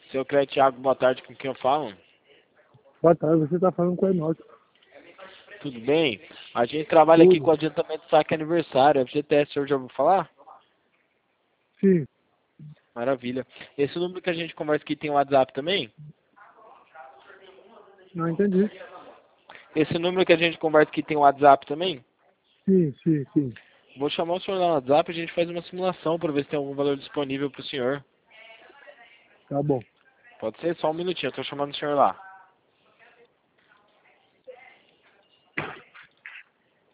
Seu Cleio Thiago, boa tarde, com quem eu falo? Boa tarde, você está falando com o Enoque. Tudo bem? A gente trabalha aqui com Tudo. adiantamento de saque aniversário. FGTS, o senhor já ouviu falar? Sim, Maravilha. Esse número que a gente conversa aqui tem WhatsApp também? não entendi. Esse número que a gente conversa aqui tem WhatsApp também? Sim, sim, sim. Vou chamar o senhor lá no WhatsApp e a gente faz uma simulação para ver se tem algum valor disponível para o senhor. Tá bom. Pode ser? Só um minutinho, eu estou chamando o senhor lá.